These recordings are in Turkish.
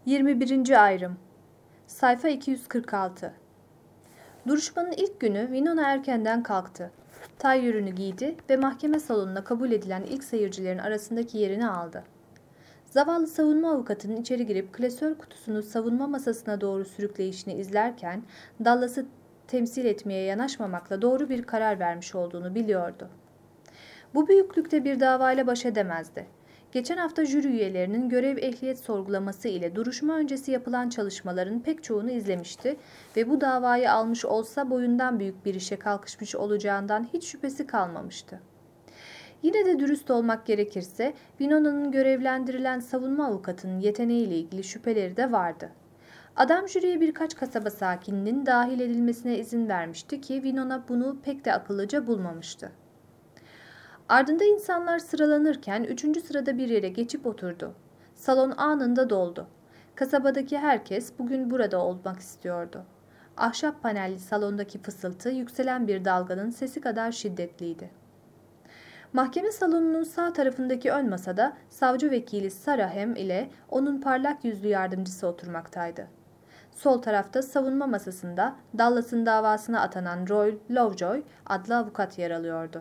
21. Ayrım. Sayfa 246. Duruşmanın ilk günü Winona erkenden kalktı. Tayyörünü giydi ve mahkeme salonuna kabul edilen ilk seyircilerin arasındaki yerini aldı. Zavallı savunma avukatının içeri girip klasör kutusunu savunma masasına doğru sürükleyişini izlerken Dallas'ı temsil etmeye yanaşmamakla doğru bir karar vermiş olduğunu biliyordu. Bu büyüklükte bir davayla baş edemezdi. Geçen hafta jüri üyelerinin görev ehliyet sorgulaması ile duruşma öncesi yapılan çalışmaların pek çoğunu izlemişti ve bu davayı almış olsa boyundan büyük bir işe kalkışmış olacağından hiç şüphesi kalmamıştı. Yine de dürüst olmak gerekirse Winona'nın görevlendirilen savunma avukatının yeteneğiyle ilgili şüpheleri de vardı. Adam jüriye birkaç kasaba sakininin dahil edilmesine izin vermişti ki Winona bunu pek de akıllıca bulmamıştı. Ardında insanlar sıralanırken 3. sırada bir yere geçip oturdu. Salon anında doldu. Kasabadaki herkes bugün burada olmak istiyordu. Ahşap panelli salondaki fısıltı yükselen bir dalganın sesi kadar şiddetliydi. Mahkeme salonunun sağ tarafındaki ön masada savcı vekili Sarah Hem ile onun parlak yüzlü yardımcısı oturmaktaydı. Sol tarafta savunma masasında Dallas'ın davasına atanan Roy Lovejoy adlı avukat yer alıyordu.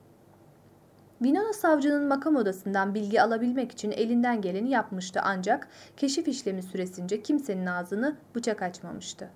Winona savcının makam odasından bilgi alabilmek için elinden geleni yapmıştı ancak keşif işlemi süresince kimsenin ağzını bıçak açmamıştı.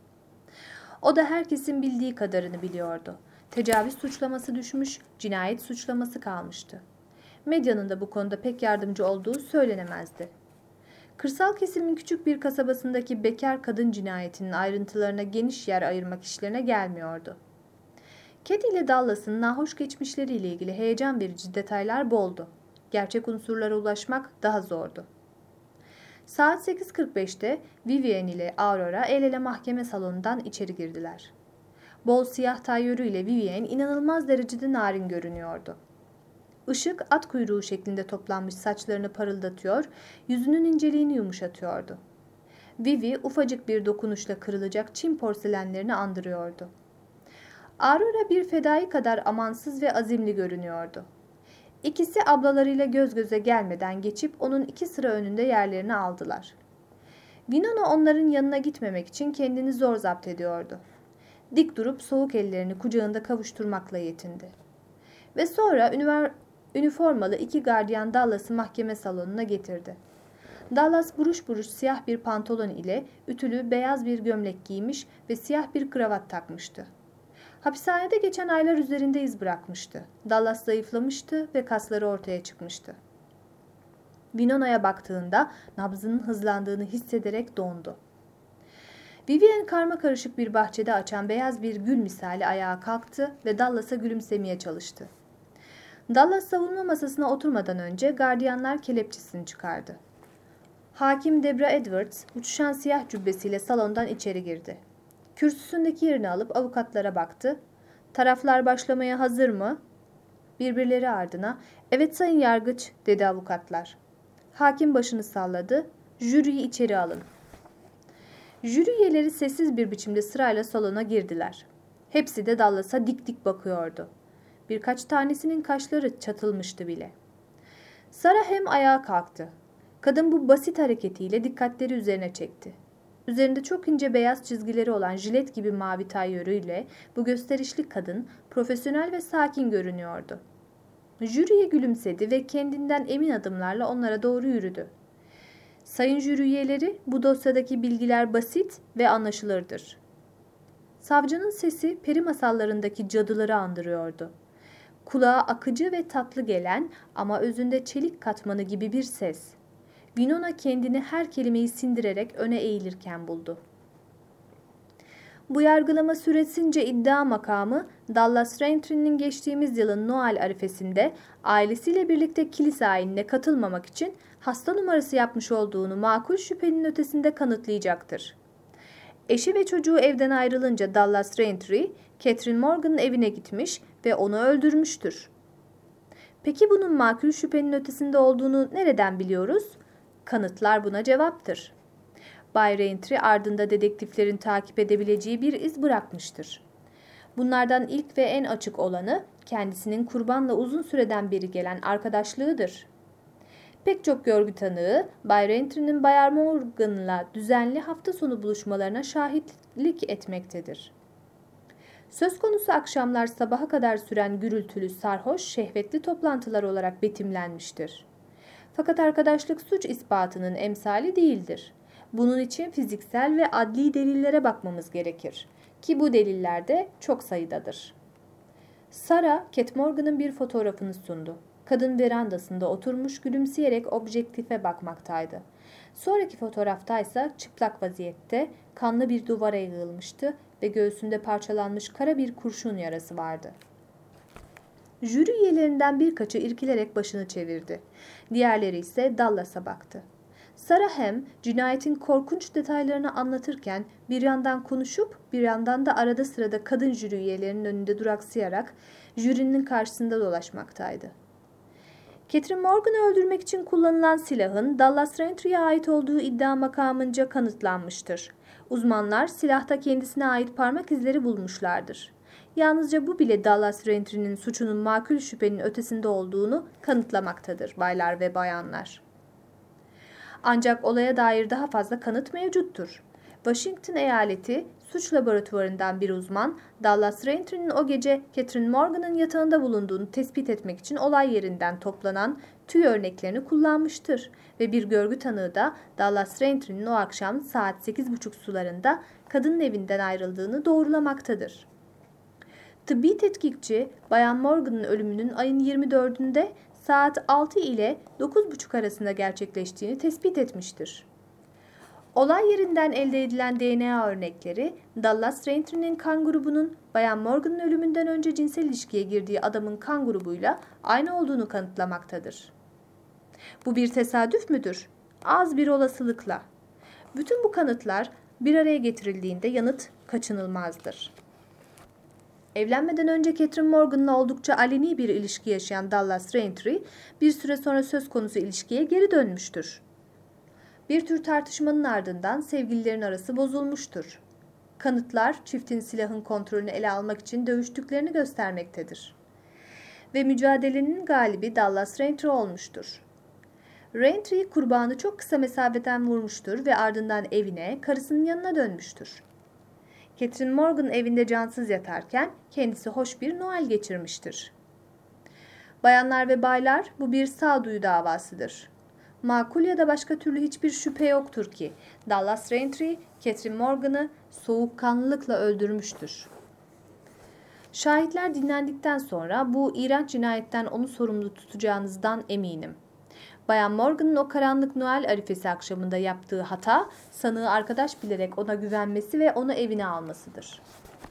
O da herkesin bildiği kadarını biliyordu. Tecavüz suçlaması düşmüş, cinayet suçlaması kalmıştı. Medyanın da bu konuda pek yardımcı olduğu söylenemezdi. Kırsal kesimin küçük bir kasabasındaki bekar kadın cinayetinin ayrıntılarına geniş yer ayırmak işlerine gelmiyordu. Kedi ile Dallas'ın nahoş geçmişleriyle ilgili heyecan verici detaylar boldu. Gerçek unsurlara ulaşmak daha zordu. Saat 8.45'te Vivian ile Aurora el ele mahkeme salonundan içeri girdiler. Bol siyah tayyörüyle Vivian inanılmaz derecede narin görünüyordu. Işık at kuyruğu şeklinde toplanmış saçlarını parıldatıyor, yüzünün inceliğini yumuşatıyordu. Vivi ufacık bir dokunuşla kırılacak Çin porselenlerini andırıyordu. Aurora bir fedai kadar amansız ve azimli görünüyordu. İkisi ablalarıyla göz göze gelmeden geçip onun 2 sıra önünde yerlerini aldılar. Winona onların yanına gitmemek için kendini zor zapt ediyordu. Dik durup soğuk ellerini kucağında kavuşturmakla yetindi. Ve sonra üniformalı 2 gardiyan Dallas'ı mahkeme salonuna getirdi. Dallas buruş buruş siyah bir pantolon ile ütülü beyaz bir gömlek giymiş ve siyah bir kravat takmıştı. Hapishanede geçen aylar üzerinde iz bırakmıştı. Dallas zayıflamıştı ve kasları ortaya çıkmıştı. Winona'ya baktığında nabzının hızlandığını hissederek dondu. Vivian karmakarışık bir bahçede açan beyaz bir gül misali ayağa kalktı ve Dallas'a gülümsemeye çalıştı. Dallas savunma masasına oturmadan önce gardiyanlar kelepçesini çıkardı. Hakim Debra Edwards uçuşan siyah cübbesiyle salondan içeri girdi. Kürsüsündeki yerini alıp avukatlara baktı. Taraflar başlamaya hazır mı? Birbirleri ardına, evet sayın yargıç dedi avukatlar. Hakim başını salladı. Jüriyi içeri alın. Jüri üyeleri sessiz bir biçimde sırayla salona girdiler. Hepsi de Dallas'a dik dik bakıyordu. Birkaç tanesinin kaşları çatılmıştı bile. Sarah hem ayağa kalktı. Kadın bu basit hareketiyle dikkatleri üzerine çekti. Üzerinde çok ince beyaz çizgileri olan jilet gibi mavi tayyörüyle bu gösterişli kadın profesyonel ve sakin görünüyordu. Jüriye gülümsedi ve kendinden emin adımlarla onlara doğru yürüdü. Sayın jüri üyeleri, bu dosyadaki bilgiler basit ve anlaşılırdır. Savcının sesi peri masallarındaki cadıları andırıyordu. Kulağa akıcı ve tatlı gelen ama özünde çelik katmanı gibi bir ses. Winona kendini her kelimeyi sindirerek öne eğilirken buldu. Bu yargılama süresince iddia makamı Dallas Raintree geçtiğimiz yılın Noel arifesinde ailesiyle birlikte kilise ayinine katılmamak için hasta numarası yapmış olduğunu makul şüphenin ötesinde kanıtlayacaktır. Eşi ve çocuğu evden ayrılınca Dallas Raintree, Catherine Morgan'ın evine gitmiş ve onu öldürmüştür. Peki bunun makul şüphenin ötesinde olduğunu nereden biliyoruz? Kanıtlar buna cevaptır. Bay Raintree ardında dedektiflerin takip edebileceği bir iz bırakmıştır. Bunlardan ilk ve en açık olanı kendisinin kurbanla uzun süreden beri gelen arkadaşlığıdır. Pek çok görgü tanığı Bay Raintrey'nin Bayan Morgan'la düzenli hafta sonu buluşmalarına şahitlik etmektedir. Söz konusu akşamlar sabaha kadar süren gürültülü, sarhoş, şehvetli toplantılar olarak betimlenmiştir. Fakat arkadaşlık suç ispatının emsali değildir. Bunun için fiziksel ve adli delillere bakmamız gerekir ki bu deliller de çok sayıdadır. Sarah, Kate Morgan'ın bir fotoğrafını sundu. Kadın verandasında oturmuş gülümseyerek objektife bakmaktaydı. Sonraki fotoğraftaysa çıplak vaziyette kanlı bir duvara yığılmıştı ve göğsünde parçalanmış kara bir kurşun yarası vardı. Jüri üyelerinden birkaçı irkilerek başını çevirdi. Diğerleri ise Dallas'a baktı. Sarah hem cinayetin korkunç detaylarını anlatırken bir yandan konuşup bir yandan da arada sırada kadın jüri üyelerinin önünde duraksayarak jürinin karşısında dolaşmaktaydı. Catherine Morgan'ı öldürmek için kullanılan silahın Dallas Raintrey'e ait olduğu iddia makamınca kanıtlanmıştır. Uzmanlar silahta kendisine ait parmak izleri bulmuşlardır. Yalnızca bu bile Dallas Raintrey'nin suçunun makul şüphenin ötesinde olduğunu kanıtlamaktadır baylar ve bayanlar. Ancak olaya dair daha fazla kanıt mevcuttur. Washington eyaleti suç laboratuvarından bir uzman, Dallas Raintrey'nin o gece Catherine Morgan'ın yatağında bulunduğunu tespit etmek için olay yerinden toplanan tüy örneklerini kullanmıştır ve bir görgü tanığı da Dallas Raintrey'nin o akşam saat 8:30 sularında kadının evinden ayrıldığını doğrulamaktadır. Tıbbi tetkikçi, Bayan Morgan'ın ölümünün ayın 24'ünde saat 6 ile 9:30 arasında gerçekleştiğini tespit etmiştir. Olay yerinden elde edilen DNA örnekleri, Dallas Raintrey'nin kan grubunun Bayan Morgan'ın ölümünden önce cinsel ilişkiye girdiği adamın kan grubuyla aynı olduğunu kanıtlamaktadır. Bu bir tesadüf müdür? Az bir olasılıkla. Bütün bu kanıtlar bir araya getirildiğinde yanıt kaçınılmazdır. Evlenmeden önce Catherine Morgan'la oldukça aleni bir ilişki yaşayan Dallas Raintrey, bir süre sonra söz konusu ilişkiye geri dönmüştür. Bir tür tartışmanın ardından sevgililerin arası bozulmuştur. Kanıtlar çiftin silahın kontrolünü ele almak için dövüştüklerini göstermektedir. Ve mücadelenin galibi Dallas Raintrey olmuştur. Raintrey kurbanı çok kısa mesafeden vurmuştur ve ardından evine, karısının yanına dönmüştür. Catherine Morgan evinde cansız yatarken kendisi hoş bir Noel geçirmiştir. Bayanlar ve baylar, bu bir sağduyu davasıdır. Makul ya da başka türlü hiçbir şüphe yoktur ki Dallas Raintrey, Catherine Morgan'ı soğukkanlılıkla öldürmüştür. Şahitler dinlendikten sonra bu iğrenç cinayetten onu sorumlu tutacağınızdan eminim. Bayan Morgan'ın o karanlık Noel arifesi akşamında yaptığı hata, sanığı arkadaş bilerek ona güvenmesi ve onu evine almasıdır.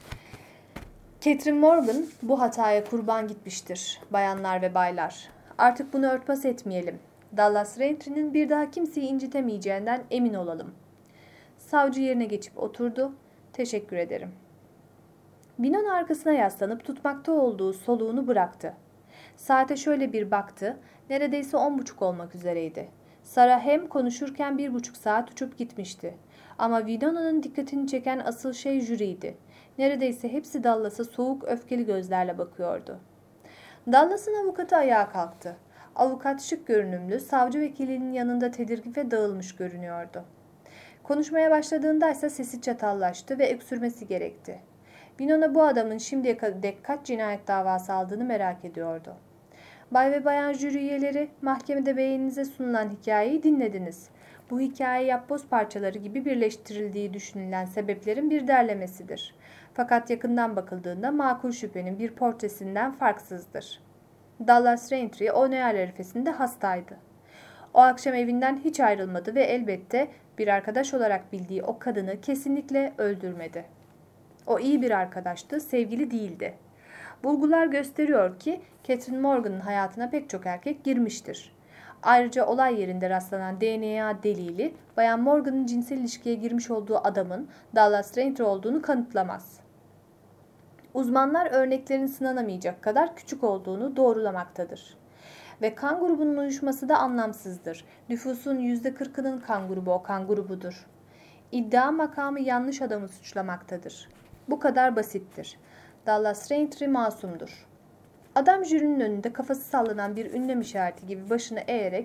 Catherine Morgan bu hataya kurban gitmiştir, bayanlar ve baylar. Artık bunu örtbas etmeyelim. Dallas Raintrey'nin bir daha kimseyi incitemeyeceğinden emin olalım. Savcı yerine geçip oturdu. Teşekkür ederim. Binonun arkasına yaslanıp tutmakta olduğu soluğunu bıraktı. Saate şöyle bir baktı. Neredeyse 10:30 olmak üzereydi. Sarah hem konuşurken 1,5 saat uçup gitmişti. Ama Winona'nın dikkatini çeken asıl şey jüriydi. Neredeyse hepsi Dallas'a soğuk, öfkeli gözlerle bakıyordu. Dallas'ın avukatı ayağa kalktı. Avukat şık görünümlü, savcı vekilinin yanında tedirgin ve dağılmış görünüyordu. Konuşmaya başladığında ise sesi çatallaştı ve öksürmesi gerekti. Winona bu adamın şimdiye dek kaç cinayet davası aldığını merak ediyordu. Bay ve bayan jüri üyeleri, mahkemede beyninize sunulan hikayeyi dinlediniz. Bu hikaye yapboz parçaları gibi birleştirildiği düşünülen sebeplerin bir derlemesidir. Fakat yakından bakıldığında makul şüphenin bir portresinden farksızdır. Dallas Raintrey o Noel arifesinde hastaydı. O akşam evinden hiç ayrılmadı ve elbette bir arkadaş olarak bildiği o kadını kesinlikle öldürmedi. O iyi bir arkadaştı, sevgili değildi. Bulgular gösteriyor ki Catherine Morgan'ın hayatına pek çok erkek girmiştir. Ayrıca olay yerinde rastlanan DNA delili Bayan Morgan'ın cinsel ilişkiye girmiş olduğu adamın Dallas Raintrey olduğunu kanıtlamaz. Uzmanlar örneklerin sınanamayacak kadar küçük olduğunu doğrulamaktadır. Ve kan grubunun uyuşması da anlamsızdır. Nüfusun %40'ının kan grubu o kan grubudur. İddia makamı yanlış adamı suçlamaktadır. Bu kadar basittir. Dallas Raintrey masumdur. Adam jürinin önünde kafası sallanan bir ünlem işareti gibi başını eğerek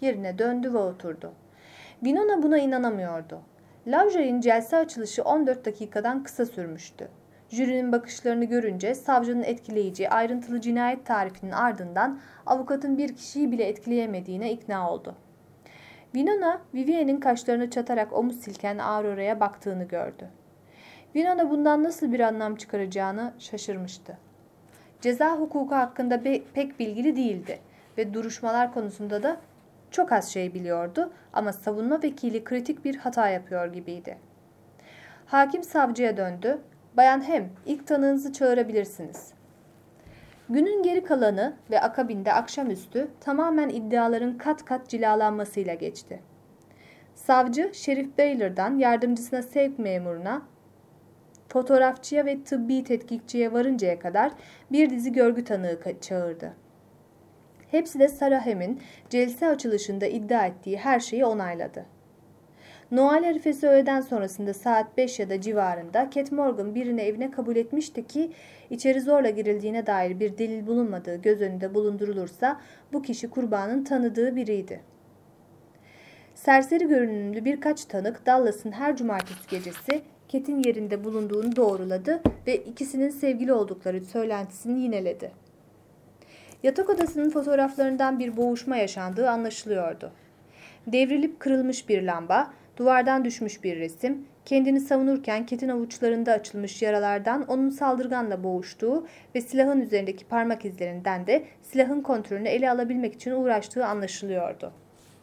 Yerine döndü ve oturdu. Winona buna inanamıyordu. Lovrier'in celse açılışı 14 dakikadan kısa sürmüştü. Jürinin bakışlarını görünce savcının etkileyici, ayrıntılı cinayet tarifinin ardından avukatın bir kişiyi bile etkileyemediğine ikna oldu. Winona, Vivienne'in kaşlarını çatarak omuz silken Aurora'ya baktığını gördü. Winona bundan nasıl bir anlam çıkaracağını şaşırmıştı. Ceza hukuku hakkında pek bilgili değildi ve duruşmalar konusunda da çok az şey biliyordu ama savunma vekili kritik bir hata yapıyor gibiydi. Hakim savcıya döndü. Bayan Hem, ilk tanığınızı çağırabilirsiniz. Günün geri kalanı ve akabinde akşamüstü tamamen iddiaların kat kat cilalanmasıyla geçti. Savcı, Şerif Baylor'dan yardımcısına sevk memuruna, fotoğrafçıya ve tıbbi tetkikçiye varıncaya kadar bir dizi görgü tanığı çağırdı. Hepsi de Sarah Hem'in celse açılışında iddia ettiği her şeyi onayladı. Noel arifesi öğleden sonrasında saat 5 ya da civarında Cat Morgan birini evine kabul etmişti ki içeri zorla girildiğine dair bir delil bulunmadığı göz önünde bulundurulursa bu kişi kurbanın tanıdığı biriydi. Serseri görünümlü birkaç tanık Dallas'ın her cumartesi gecesi Cat'in yerinde bulunduğunu doğruladı ve ikisinin sevgili oldukları söylentisini yineledi. Yatak odasının fotoğraflarından bir boğuşma yaşandığı anlaşılıyordu. Devrilip kırılmış bir lamba, duvardan düşmüş bir resim, kendini savunurken Cat'in avuçlarında açılmış yaralardan onun saldırganla boğuştuğu ve silahın üzerindeki parmak izlerinden de silahın kontrolünü ele alabilmek için uğraştığı anlaşılıyordu.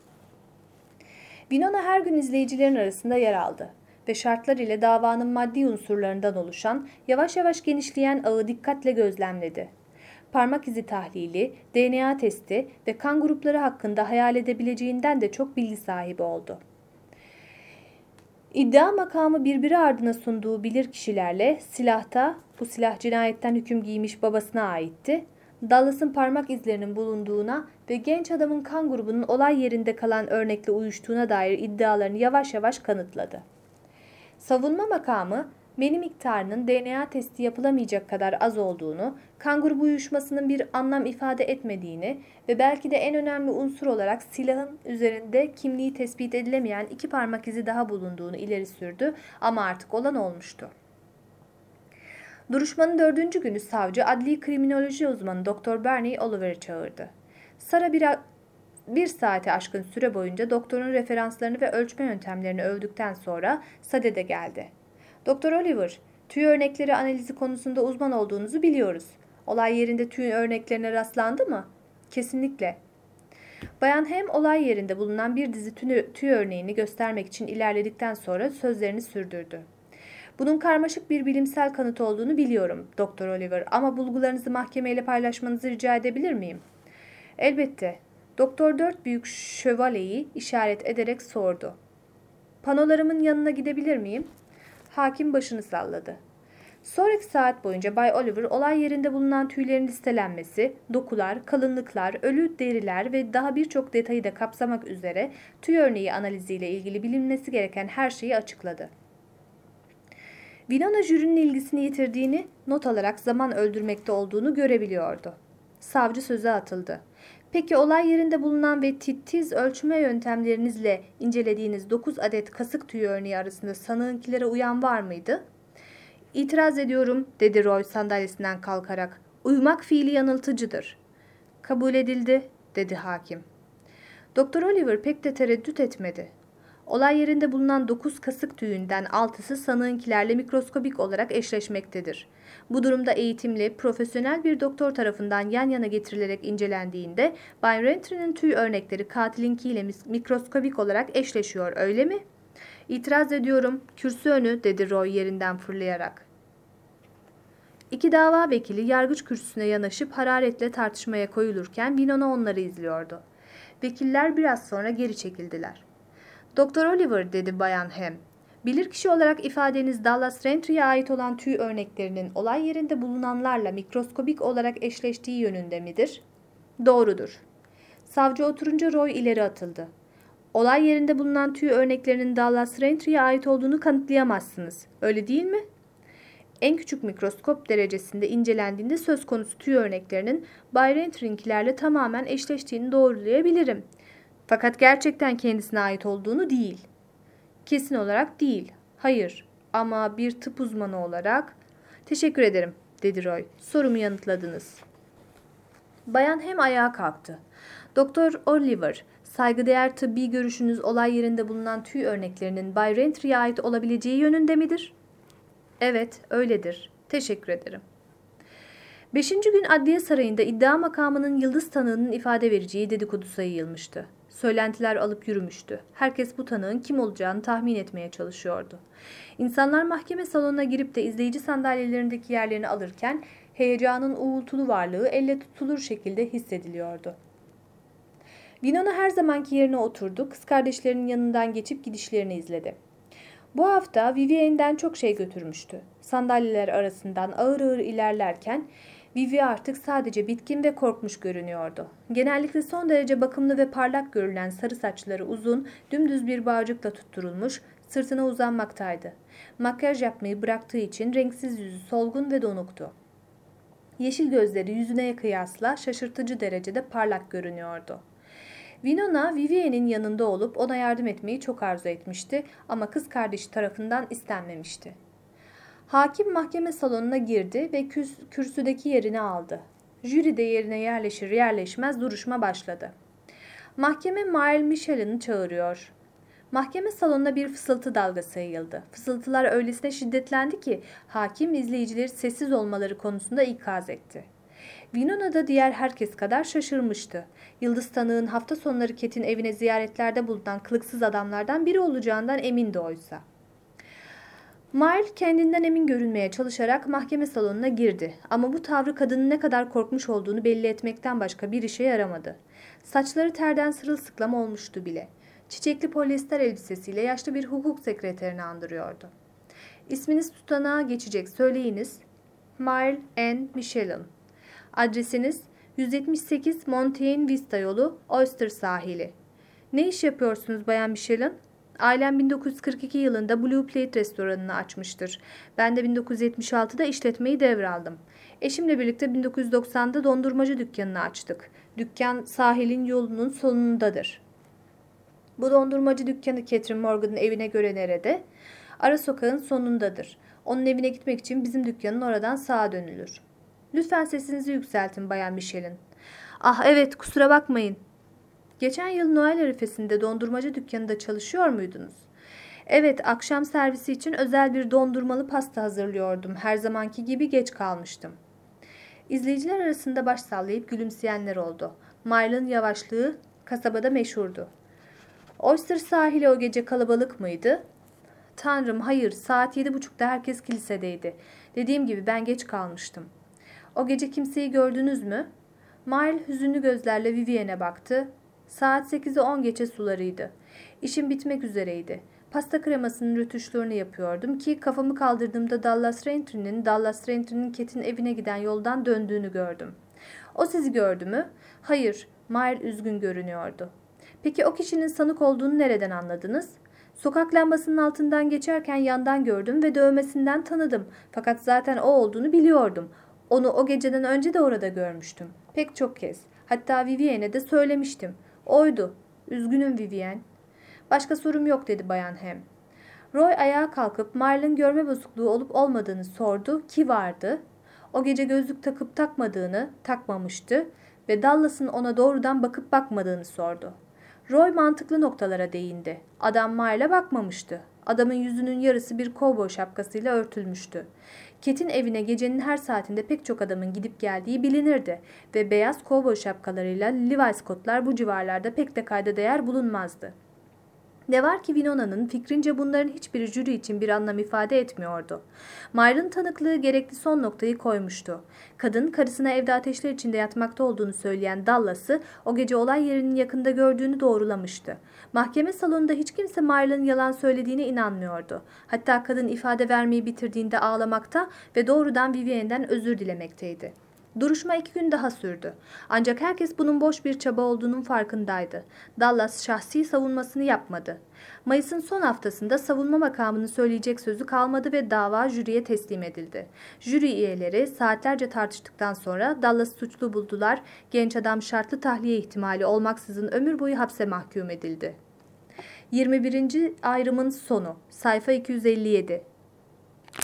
Winona her gün izleyicilerin arasında yer aldı ve şartlar ile davanın maddi unsurlarından oluşan, yavaş yavaş genişleyen ağı dikkatle gözlemledi. Parmak izi tahlili, DNA testi ve kan grupları hakkında hayal edebileceğinden de çok bilgi sahibi oldu. İddia makamı birbiri ardına sunduğu bilirkişilerle silahta, bu silah cinayetten hüküm giymiş babasına aitti, Dallas'ın parmak izlerinin bulunduğuna ve genç adamın kan grubunun olay yerinde kalan örnekle uyuştuğuna dair iddialarını yavaş yavaş kanıtladı. Savunma makamı, meni miktarının DNA testi yapılamayacak kadar az olduğunu, kan grubu uyuşmasının bir anlam ifade etmediğini ve belki de en önemli unsur olarak silahın üzerinde kimliği tespit edilemeyen 2 parmak izi daha bulunduğunu ileri sürdü ama artık olan olmuştu. Duruşmanın 4. günü savcı adli kriminoloji uzmanı Dr. Bernie Oliver'ı çağırdı. Sara bir saate aşkın süre boyunca doktorun referanslarını ve ölçme yöntemlerini övdükten sonra sadede geldi. Dr. Oliver, tüy örnekleri analizi konusunda uzman olduğunuzu biliyoruz. Olay yerinde tüy örneklerine rastlandı mı? Kesinlikle. Bayan Hem olay yerinde bulunan bir dizi tüy örneğini göstermek için ilerledikten sonra sözlerini sürdürdü. Bunun karmaşık bir bilimsel kanıt olduğunu biliyorum, Dr. Oliver, ama bulgularınızı mahkemeyle paylaşmanızı rica edebilir miyim? Elbette. Doktor 4 büyük şövalyeyi işaret ederek sordu. Panolarımın yanına gidebilir miyim? Hakim başını salladı. Sonraki saat boyunca Bay Oliver olay yerinde bulunan tüylerin listelenmesi, dokular, kalınlıklar, ölü deriler ve daha birçok detayı da kapsamak üzere tüy örneği analiziyle ilgili bilinmesi gereken her şeyi açıkladı. Winona jürinin ilgisini yitirdiğini, not alarak zaman öldürmekte olduğunu görebiliyordu. Savcı söze atıldı. Peki olay yerinde bulunan ve titiz ölçme yöntemlerinizle incelediğiniz 9 adet kasık tüyü örneği arasında sanığınkilere uyan var mıydı? İtiraz ediyorum, dedi Roy sandalyesinden kalkarak. Uymak fiili yanıltıcıdır. Kabul edildi, dedi hakim. Doktor Oliver pek de tereddüt etmedi. Olay yerinde bulunan 9 kasık tüyünden 6'sı sanığınkilerle mikroskobik olarak eşleşmektedir. Bu durumda eğitimli, profesyonel bir doktor tarafından yan yana getirilerek incelendiğinde Bay Rentry'nin tüy örnekleri katilinkiyle mikroskobik olarak eşleşiyor, öyle mi? İtiraz ediyorum, kürsü önü, dedi Roy yerinden fırlayarak. İki dava vekili yargıç kürsüsüne yanaşıp hararetle tartışmaya koyulurken Winona onları izliyordu. Vekiller biraz sonra geri çekildiler. Doktor Oliver, dedi Bayan Hem, bilirkişi olarak ifadeniz Dallas Rentry'e ait olan tüy örneklerinin olay yerinde bulunanlarla mikroskobik olarak eşleştiği yönünde midir? Doğrudur. Savcı oturunca Roy ileri atıldı. Olay yerinde bulunan tüy örneklerinin Dallas Rentry'e ait olduğunu kanıtlayamazsınız. Öyle değil mi? En küçük mikroskop derecesinde incelendiğinde söz konusu tüy örneklerinin Bay Rentry'inkilerle tamamen eşleştiğini doğrulayabilirim. Fakat gerçekten kendisine ait olduğunu değil. Kesin olarak değil. Hayır. Ama bir tıp uzmanı olarak... Teşekkür ederim, dedi Roy. Sorumu yanıtladınız. Bayan hem ayağa kalktı. Doktor Oliver, saygıdeğer tıbbi görüşünüz olay yerinde bulunan tüy örneklerinin Bay Rentry'e ait olabileceği yönünde midir? Evet, öyledir. Teşekkür ederim. 5. gün Adliye Sarayı'nda iddia makamının yıldız tanığının ifade vereceği dedikodusu yayılmıştı. Söylentiler alıp yürümüştü. Herkes bu tanığın kim olacağını tahmin etmeye çalışıyordu. İnsanlar mahkeme salonuna girip de izleyici sandalyelerindeki yerlerini alırken heyecanın uğultulu varlığı elle tutulur şekilde hissediliyordu. Winona her zamanki yerine oturdu, kız kardeşlerinin yanından geçip gidişlerini izledi. Bu hafta Vivienne'den çok şey götürmüştü. Sandalyeler arasından ağır ağır ilerlerken Vivi artık sadece bitkin ve korkmuş görünüyordu. Genellikle son derece bakımlı ve parlak görülen sarı saçları uzun, dümdüz bir bağcıkla tutturulmuş, sırtına uzanmaktaydı. Makyaj yapmayı bıraktığı için renksiz yüzü solgun ve donuktu. Yeşil gözleri yüzüne kıyasla şaşırtıcı derecede parlak görünüyordu. Winona, Vivienne'in yanında olup ona yardım etmeyi çok arzu etmişti ama kız kardeşi tarafından istenmemişti. Hakim mahkeme salonuna girdi ve kürsüdeki yerini aldı. Jüri de yerine yerleşir yerleşmez duruşma başladı. Mahkeme Mael Michel'ini çağırıyor. Mahkeme salonuna bir fısıltı dalgası yayıldı. Fısıltılar öylesine şiddetlendi ki hakim izleyicileri sessiz olmaları konusunda ikaz etti. Winona da diğer herkes kadar şaşırmıştı. Yıldız tanığın hafta sonları Ket'in evine ziyaretlerde bulunan kılıksız adamlardan biri olacağından emindi oysa. Mael kendinden emin görünmeye çalışarak mahkeme salonuna girdi ama bu tavrı kadının ne kadar korkmuş olduğunu belli etmekten başka bir işe yaramadı. Saçları terden sırılsıklam olmuştu bile. Çiçekli polyester elbisesiyle yaşlı bir hukuk sekreterini andırıyordu. İsminiz tutanağa geçecek, söyleyiniz. Mael N. Michelin. Adresiniz 178 Montaigne Vista yolu, Oyster sahili. Ne iş yapıyorsunuz Bayan Michelin? Ailem 1942 yılında Blue Plate restoranını açmıştır. Ben de 1976'da işletmeyi devraldım. Eşimle birlikte 1990'da dondurmacı dükkanını açtık. Dükkan sahilin yolunun sonundadır. Bu dondurmacı dükkanı Catherine Morgan'ın evine göre nerede? Ara sokağın sonundadır. Onun evine gitmek için bizim dükkanın oradan sağa dönülür. Lütfen sesinizi yükseltin Bayan Michelin. Ah evet, kusura bakmayın. Geçen yıl Noel arifesinde dondurmacı dükkanında çalışıyor muydunuz? Evet, akşam servisi için özel bir dondurmalı pasta hazırlıyordum. Her zamanki gibi geç kalmıştım. İzleyiciler arasında baş sallayıp gülümseyenler oldu. Mail'in yavaşlığı kasabada meşhurdu. Oyster sahili o gece kalabalık mıydı? Tanrım, hayır, saat 7.30'da herkes kilisedeydi. Dediğim gibi ben geç kalmıştım. O gece kimseyi gördünüz mü? Mail hüzünlü gözlerle Vivienne'e baktı. Saat 8'e 10 geçe sularıydı. İşim bitmek üzereydi. Pasta kremasının rötuşlarını yapıyordum ki kafamı kaldırdığımda Dallas Raintrey'nin Cat'in evine giden yoldan döndüğünü gördüm. O sizi gördü mü? Hayır, Mail üzgün görünüyordu. Peki o kişinin sanık olduğunu nereden anladınız? Sokak lambasının altından geçerken yandan gördüm ve dövmesinden tanıdım. Fakat zaten o olduğunu biliyordum. Onu o geceden önce de orada görmüştüm. Pek çok kez. Hatta Vivienne'e de söylemiştim. Oydu. Üzgünüm Vivienne. Başka sorum yok, dedi Bayan Hem. Roy ayağa kalkıp Marl'ın görme bozukluğu olup olmadığını sordu ki vardı. O gece gözlük takıp takmadığını, takmamıştı ve Dallas'ın ona doğrudan bakıp bakmadığını sordu. Roy mantıklı noktalara değindi. Adam Marl'e bakmamıştı. Adamın yüzünün yarısı bir kovboy şapkasıyla örtülmüştü. Cat'in evine gecenin her saatinde pek çok adamın gidip geldiği bilinirdi ve beyaz kovboy şapkalarıyla Levi's kotlar bu civarlarda pek de kayda değer bulunmazdı. Ne var ki Winona'nın fikrince bunların hiçbiri jüri için bir anlam ifade etmiyordu. Mayer'ın tanıklığı gerekli son noktayı koymuştu. Kadın, karısına evde ateşler içinde yatmakta olduğunu söyleyen Dallas'ı o gece olay yerinin yakında gördüğünü doğrulamıştı. Mahkeme salonunda hiç kimse Mayer'ın yalan söylediğine inanmıyordu. Hatta kadın ifade vermeyi bitirdiğinde ağlamakta ve doğrudan Vivienne'den özür dilemekteydi. Duruşma 2 gün daha sürdü. Ancak herkes bunun boş bir çaba olduğunun farkındaydı. Dallas şahsi savunmasını yapmadı. Mayıs'ın son haftasında savunma makamını söyleyecek sözü kalmadı ve dava jüriye teslim edildi. Jüri üyeleri saatlerce tartıştıktan sonra Dallas'ı suçlu buldular. Genç adam şartlı tahliye ihtimali olmaksızın ömür boyu hapse mahkum edildi. 21. ayrımın sonu. Sayfa 257.